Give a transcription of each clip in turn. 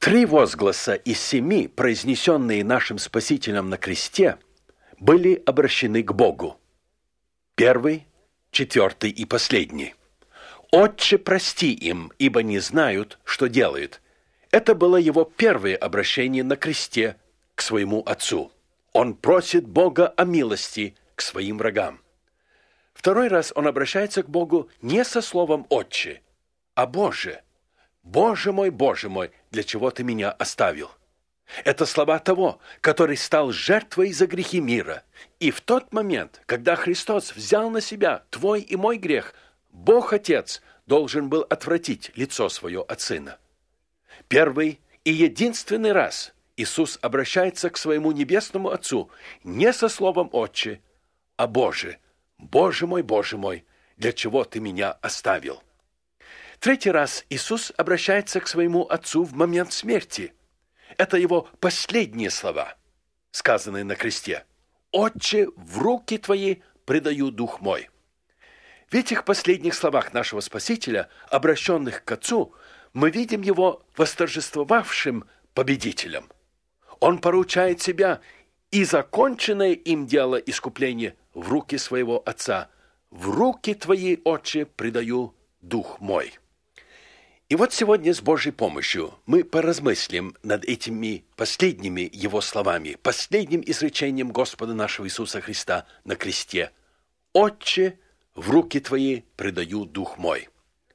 3 возгласа из 7, произнесенные нашим Спасителем на кресте, были обращены к Богу. Первый, 4 и последний. «Отче, прости им, ибо не знают, что делают». Это было его первое обращение на кресте к своему Отцу. Он просит Бога о милости к своим врагам. Второй раз он обращается к Богу не со словом «Отче», а «Боже». Боже мой, для чего ты меня оставил?» Это слова того, который стал жертвой за грехи мира. И в тот момент, когда Христос взял на себя твой и мой грех, Бог Отец должен был отвратить лицо свое от Сына. Первый и единственный раз Иисус обращается к своему небесному Отцу не со словом «Отче», а «Боже, Боже мой, для чего ты меня оставил?» 3 раз Иисус обращается к своему Отцу в момент смерти. Это его последние слова, сказанные на кресте. «Отче, в руки твои предаю дух мой». В этих последних словах нашего Спасителя, обращенных к Отцу, мы видим его восторжествовавшим победителем. Он поручает себя и законченное им дело искупления в руки своего Отца. «В руки твои, Отче, предаю дух мой». И вот сегодня с Божьей помощью мы поразмыслим над этими последними Его словами, последним изречением Господа нашего Иисуса Христа на кресте. «Отче, в руки Твои предаю дух мой».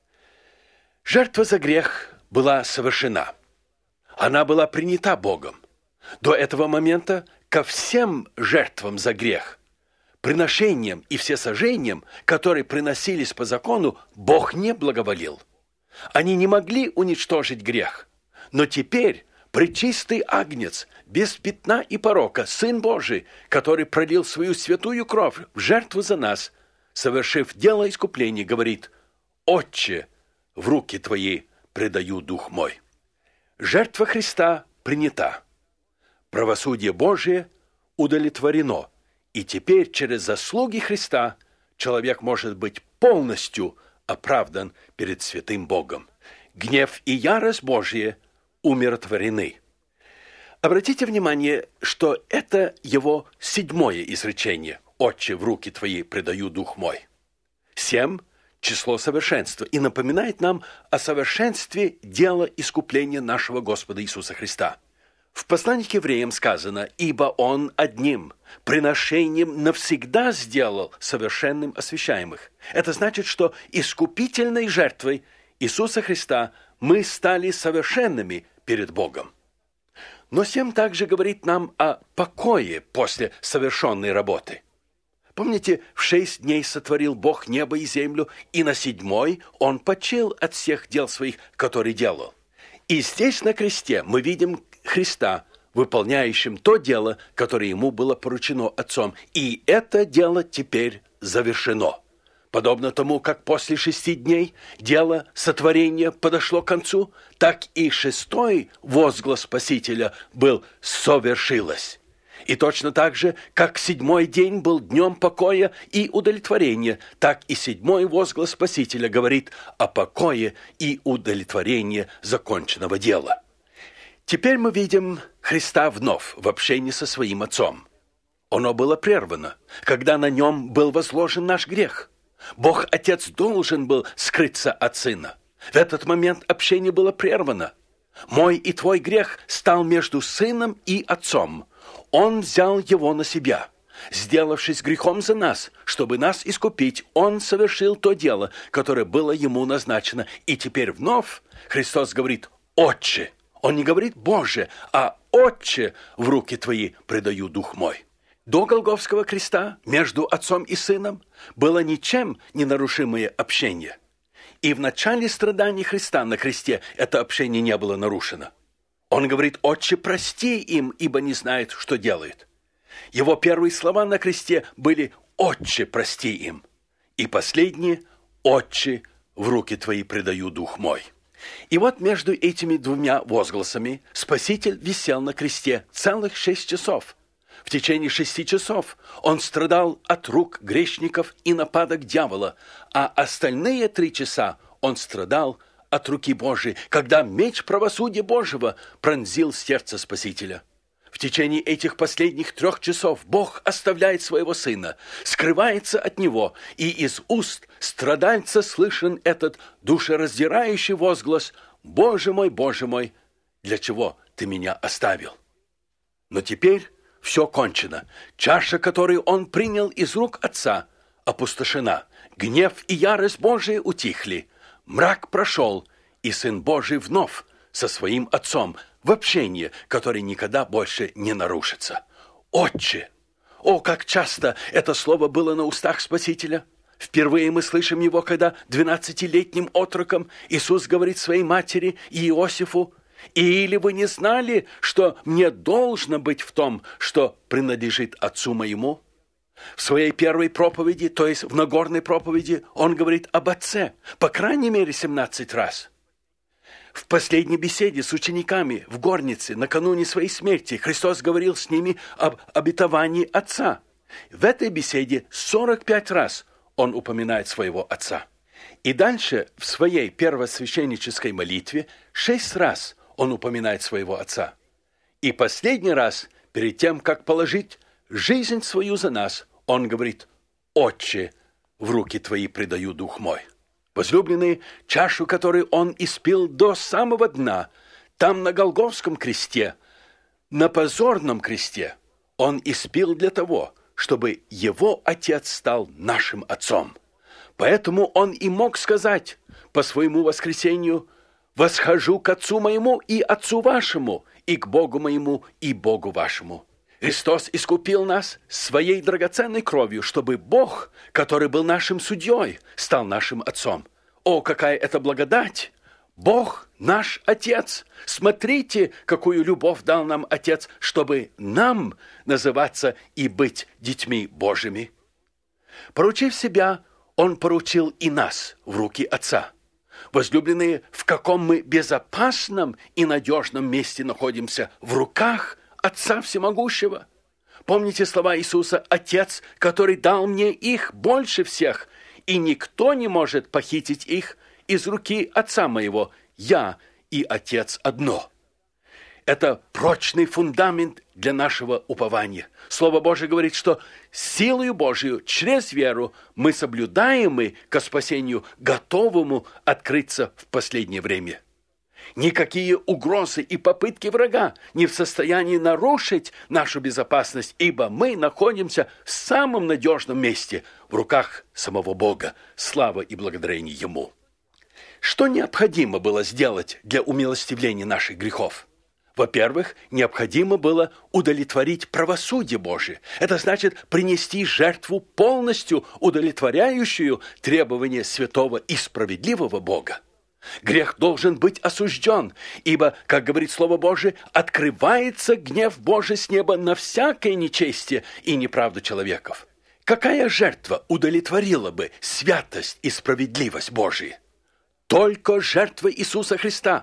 Жертва за грех была совершена. Она была принята Богом. До этого момента ко всем жертвам за грех, приношениям и всесожжениям, которые приносились по закону, Бог не благоволил. Они не могли уничтожить грех. Но теперь пречистый агнец, без пятна и порока, Сын Божий, который пролил свою святую кровь в жертву за нас, совершив дело искупления, говорит: «Отче, в руки Твои предаю дух мой». Жертва Христа принята. Правосудие Божие удовлетворено. И теперь через заслуги Христа человек может быть полностью оправдан перед святым Богом. Гнев и ярость Божья умиротворены. Обратите внимание, что это его 7-е изречение. «Отче, в руки Твои предаю дух мой». 7 – число совершенства, и напоминает нам о совершенстве дела искупления нашего Господа Иисуса Христа. В послании к евреям сказано: «Ибо Он одним приношением навсегда сделал совершенным освящаемых». Это значит, что искупительной жертвой Иисуса Христа мы стали совершенными перед Богом. Но 7 также говорит нам о покое после совершенной работы. Помните, в 6 дней сотворил Бог небо и землю, и на 7-й Он почил от всех дел своих, которые делал. И здесь на кресте мы видим Христа, выполняющим то дело, которое Ему было поручено Отцом. И это дело теперь завершено. Подобно тому, как после 6 дней дело сотворения подошло к концу, так и 6-й возглас Спасителя был «совершилось». И точно так же, как 7-й день был днем покоя и удовлетворения, так и 7-й возглас Спасителя говорит о покое и удовлетворении законченного дела. Теперь мы видим Христа вновь в общении со своим Отцом. Оно было прервано, когда на Нем был возложен наш грех. Бог Отец должен был скрыться от Сына. В этот момент общение было прервано. Мой и твой грех стал между Сыном и Отцом. Он взял его на себя. Сделавшись грехом за нас, чтобы нас искупить, Он совершил то дело, которое было Ему назначено. И теперь вновь Христос говорит: «Отче». Он не говорит «Боже», а «Отче, в руки Твои предаю дух мой». До Голгофского креста между Отцом и Сыном было ничем не нарушимое общение. И в начале страданий Христа на кресте это общение не было нарушено. Он говорит: «Отче, прости им, ибо не знают, что делают». Его первые слова на кресте были: «Отче, прости им». И последние: «Отче, в руки Твои предаю дух мой». И вот между этими 2 возгласами Спаситель висел на кресте целых 6 часов. В течение 6 часов Он страдал от рук грешников и нападок дьявола, а остальные 3 часа Он страдал от руки Божией, когда меч правосудия Божьего пронзил сердце Спасителя. В течение этих последних 3 часов Бог оставляет своего Сына, скрывается от Него, и из уст страдальца слышен этот душераздирающий возглас: Боже мой, для чего Ты меня оставил?» Но теперь все кончено. Чаша, которую Он принял из рук Отца, опустошена. Гнев и ярость Божия утихли. Мрак прошел, и Сын Божий вновь со своим Отцом в общении, которое никогда больше не нарушится. «Отче!» О, как часто это слово было на устах Спасителя! Впервые мы слышим его, когда 12-летним отроком Иисус говорит своей матери и Иосифу: «Или вы не знали, что мне должно быть в том, что принадлежит Отцу моему?» В своей первой проповеди, то есть в Нагорной проповеди, он говорит об Отце, по крайней мере 17 раз. В последней беседе с учениками в горнице накануне своей смерти Христос говорил с ними об обетовании Отца. В этой беседе 45 раз он упоминает своего Отца. И дальше в своей первосвященнической молитве 6 раз он упоминает своего Отца. И последний раз, перед тем, как положить жизнь свою за нас, он говорит: «Отче, в руки Твои предаю дух мой». Возлюбленные, чашу, которую он испил до самого дна, там на Голгофском кресте, на позорном кресте, он испил для того, чтобы его Отец стал нашим Отцом. Поэтому он и мог сказать по своему воскресению: «Восхожу к Отцу моему и Отцу вашему, и к Богу моему и Богу вашему». Христос искупил нас своей драгоценной кровью, чтобы Бог, который был нашим судьей, стал нашим Отцом. О, какая это благодать! Бог наш Отец! Смотрите, какую любовь дал нам Отец, чтобы нам называться и быть детьми Божьими. Поручив себя, Он поручил и нас в руки Отца. Возлюбленные, в каком мы безопасном и надежном месте находимся? В руках Отца Всемогущего. Помните слова Иисуса: «Отец, который дал мне их больше всех, и никто не может похитить их из руки Отца моего. Я и Отец одно». Это прочный фундамент для нашего упования. Слово Божие говорит, что силою Божию через веру мы соблюдаемы ко спасению, готовому открыться в последнее время. Никакие угрозы и попытки врага не в состоянии нарушить нашу безопасность, ибо мы находимся в самом надежном месте, в руках самого Бога. Слава и благодарение Ему. Что необходимо было сделать для умилостивления наших грехов? Во-первых, необходимо было удовлетворить правосудие Божие. Это значит принести жертву, полностью удовлетворяющую требования святого и справедливого Бога. Грех должен быть осужден, ибо, как говорит Слово Божие, открывается гнев Божий с неба на всякое нечестие и неправду человеков. Какая жертва удовлетворила бы святость и справедливость Божии? Только жертва Иисуса Христа.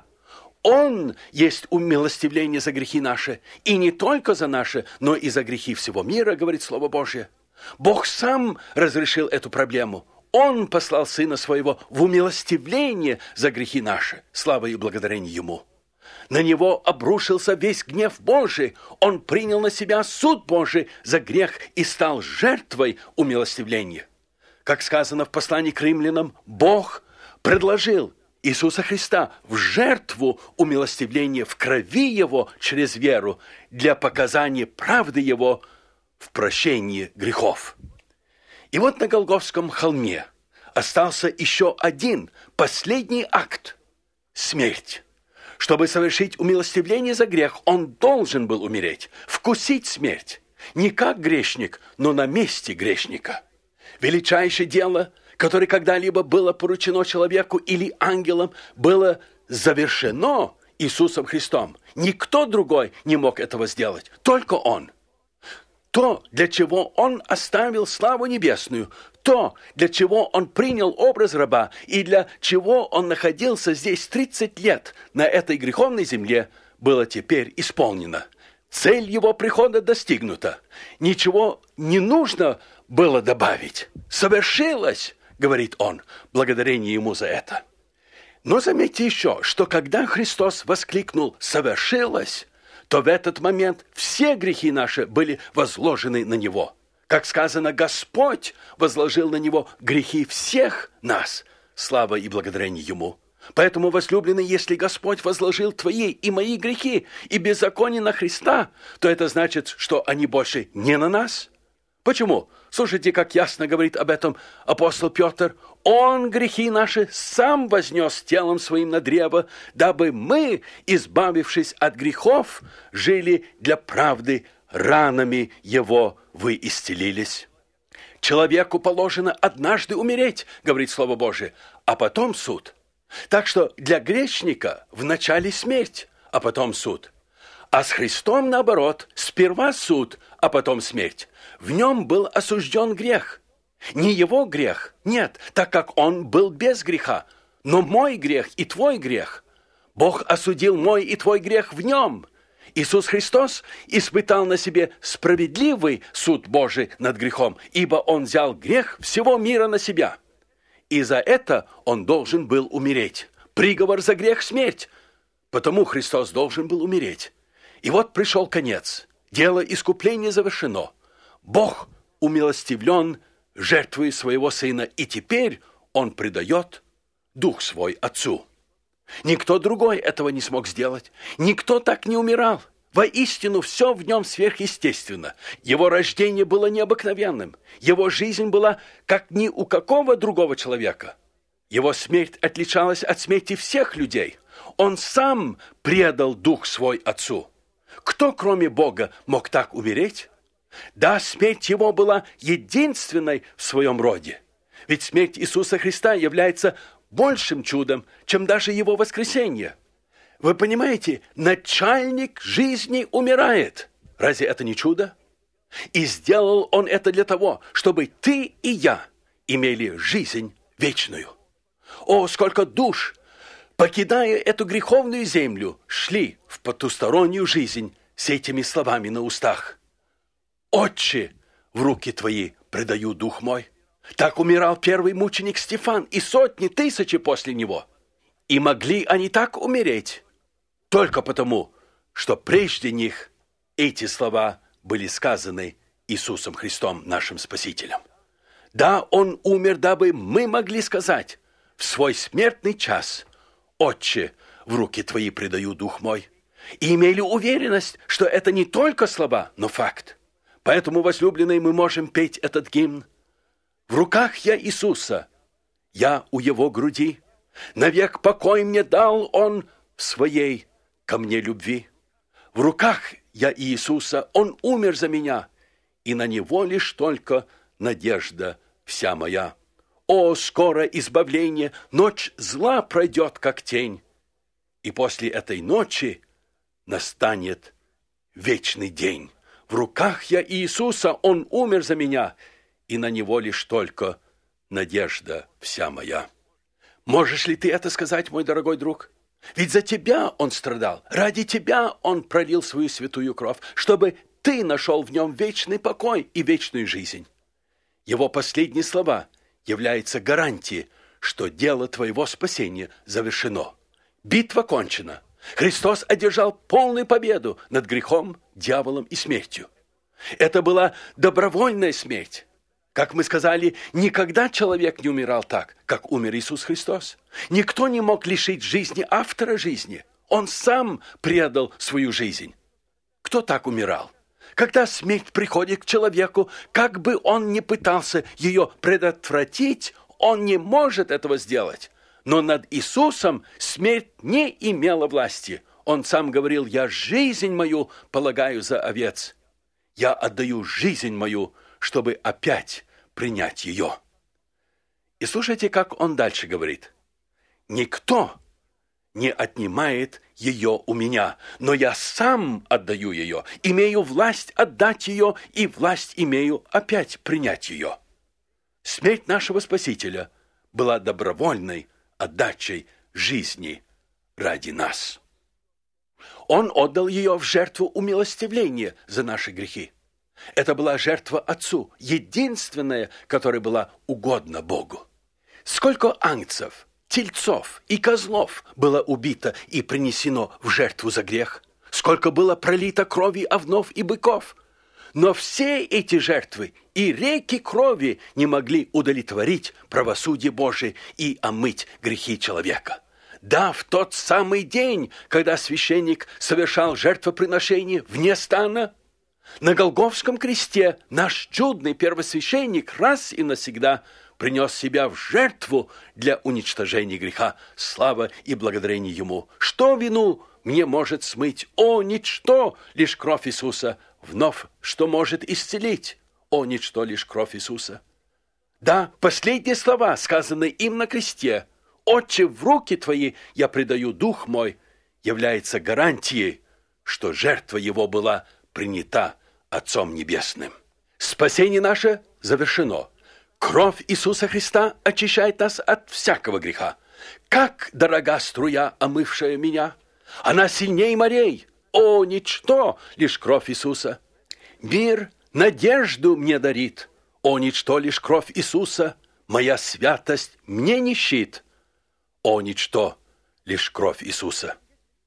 Он есть умилостивление за грехи наши, и не только за наши, но и за грехи всего мира, говорит Слово Божие. Бог сам разрешил эту проблему. Он послал Сына Своего в умилостивление за грехи наши. Слава и благодарение Ему. На Него обрушился весь гнев Божий. Он принял на себя суд Божий за грех и стал жертвой умилостивления. Как сказано в послании к римлянам, Бог предложил Иисуса Христа в жертву умилостивления в крови Его через веру для показания правды Его в прощении грехов. И вот на Голгофском холме остался еще один, последний акт – смерть. Чтобы совершить умилостивление за грех, он должен был умереть, вкусить смерть. Не как грешник, но на месте грешника. Величайшее дело, которое когда-либо было поручено человеку или ангелам, было завершено Иисусом Христом. Никто другой не мог этого сделать, только Он. То, для чего Он оставил славу небесную, то, для чего Он принял образ раба и для чего Он находился здесь 30 лет на этой греховной земле, было теперь исполнено. Цель Его прихода достигнута. Ничего не нужно было добавить. Совершилось, говорит Он, благодарение Ему за это. Но заметьте еще, что когда Христос воскликнул «совершилось», то в этот момент все грехи наши были возложены на Него. Как сказано, Господь возложил на Него грехи всех нас. Слава и благодарение Ему. Поэтому, возлюбленный, если Господь возложил твои и мои грехи и беззаконие на Христа, то это значит, что они больше не на нас. Почему? Слушайте, как ясно говорит об этом апостол Петр. Он грехи наши сам вознес телом своим на древо, дабы мы, избавившись от грехов, жили для правды, ранами Его вы исцелились. Человеку положено однажды умереть, говорит Слово Божие, а потом суд. Так что для грешника вначале смерть, а потом суд. А с Христом, наоборот, сперва суд, а потом смерть. В нем был осужден грех. Не его грех, нет, так как он был без греха, но мой грех и твой грех. Бог осудил мой и твой грех в нем. Иисус Христос испытал на себе справедливый суд Божий над грехом, ибо Он взял грех всего мира на себя. И за это Он должен был умереть. Приговор за грех – смерть. Потому Христос должен был умереть. И вот пришел конец. Дело искупления завершено. Бог умилостивлен жертвой своего Сына, и теперь Он предает Дух Свой Отцу. Никто другой этого не смог сделать. Никто так не умирал. Воистину, все в нем сверхъестественно. Его рождение было необыкновенным. Его жизнь была как ни у какого другого человека. Его смерть отличалась от смерти всех людей. Он сам предал Дух Свой Отцу. Кто, кроме Бога, мог так умереть? Да, смерть Его была единственной в своем роде. Ведь смерть Иисуса Христа является большим чудом, чем даже Его воскресение. Вы понимаете, начальник жизни умирает. Разве это не чудо? И сделал Он это для того, чтобы ты и я имели жизнь вечную. О, сколько душ, покидая эту греховную землю, шли в потустороннюю жизнь с этими словами на устах. «Отче, в руки Твои предаю дух мой». Так умирал первый мученик Стефан и сотни, тысячи после него. И могли они так умереть только потому, что прежде них эти слова были сказаны Иисусом Христом, нашим Спасителем. Да, Он умер, дабы мы могли сказать в свой смертный час: «Отче, в руки Твои предаю дух мой». И имели уверенность, что это не только слова, но факт. Поэтому, возлюбленные, мы можем петь этот гимн. В руках я Иисуса, я у Его груди. Навек покой мне дал Он в своей ко мне любви. В руках я Иисуса, Он умер за меня, и на Него лишь только надежда вся моя. О, скоро избавление, ночь зла пройдет, как тень, и после этой ночи настанет вечный день. В руках я Иисуса, Он умер за меня, и на Него лишь только надежда вся моя. Можешь ли ты это сказать, мой дорогой друг? Ведь за тебя Он страдал, ради тебя Он пролил свою святую кровь, чтобы ты нашел в Нем вечный покой и вечную жизнь. Его последние слова являются гарантией, что дело твоего спасения завершено. Битва кончена. Христос одержал полную победу над грехом, дьяволом и смертью. Это была добровольная смерть. Как мы сказали, никогда человек не умирал так, как умер Иисус Христос. Никто не мог лишить жизни автора жизни. Он сам предал свою жизнь. Кто так умирал? Когда смерть приходит к человеку, как бы он ни пытался ее предотвратить, он не может этого сделать. Но над Иисусом смерть не имела власти. Он сам говорил: «Я жизнь мою полагаю за овец. Я отдаю жизнь мою, чтобы опять принять ее». И слушайте, как он дальше говорит. «Никто не отнимает ее у меня, но я сам отдаю ее, имею власть отдать ее, и власть имею опять принять ее». Смерть нашего Спасителя была добровольной отдачей жизни ради нас. Он отдал ее в жертву умилостивления за наши грехи. Это была жертва Отцу, единственная, которая была угодна Богу. Сколько ангцев тельцов и козлов было убито и принесено в жертву за грех, сколько было пролито крови овнов и быков. Но все эти жертвы и реки крови не могли удовлетворить правосудие Божие и омыть грехи человека. Да, в тот самый день, когда священник совершал жертвоприношение вне стана, на Голгофском кресте наш чудный первосвященник раз и навсегда принес себя в жертву для уничтожения греха. Слава и благодарение Ему. Что вину мне может смыть? О, ничто, лишь кровь Иисуса. Вновь, что может исцелить? О, ничто, лишь кровь Иисуса. Да, последние слова, сказанные им на кресте, «Отче, в руки Твои я предаю дух мой», является гарантией, что жертва Его была принята Отцом Небесным. Спасение наше завершено. Кровь Иисуса Христа очищает нас от всякого греха. Как дорога струя, омывшая меня! Она сильнее морей. О, ничто, лишь кровь Иисуса. Мир надежду мне дарит. О, ничто, лишь кровь Иисуса. Моя святость мне не щит. О, ничто, лишь кровь Иисуса.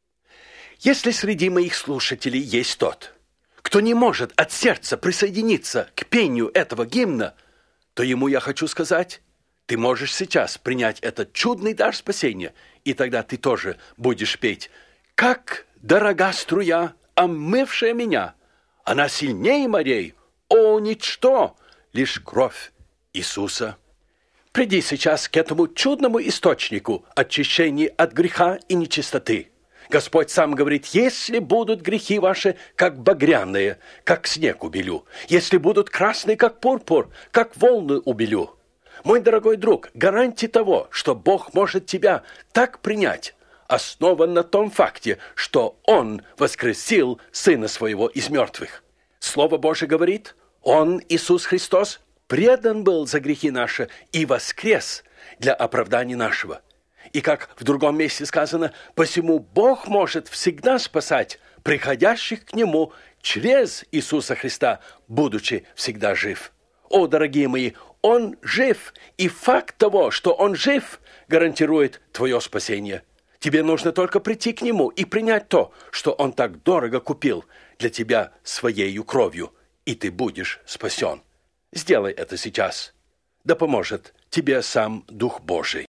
Если среди моих слушателей есть тот, кто не может от сердца присоединиться к пению этого гимна, то ему я хочу сказать, ты можешь сейчас принять этот чудный дар спасения, и тогда ты тоже будешь петь: «Как дорога струя, омывшая меня, она сильнее морей, о, ничто, лишь кровь Иисуса». Приди сейчас к этому чудному источнику очищения от греха и нечистоты. Господь сам говорит: если будут грехи ваши, как багряные, как снег убелю, если будут красные, как пурпур, как волны убелю. Мой дорогой друг, гарантия того, что Бог может тебя так принять, основан на том факте, что Он воскресил Сына Своего из мертвых. Слово Божие говорит: Он, Иисус Христос, предан был за грехи наши и воскрес для оправдания нашего. И как в другом месте сказано, посему Бог может всегда спасать приходящих к Нему через Иисуса Христа, будучи всегда жив. О, дорогие мои, Он жив, и факт того, что Он жив, гарантирует твое спасение. Тебе нужно только прийти к Нему и принять то, что Он так дорого купил для тебя Своею кровью, и ты будешь спасен. Сделай это сейчас. Да поможет тебе сам Дух Божий.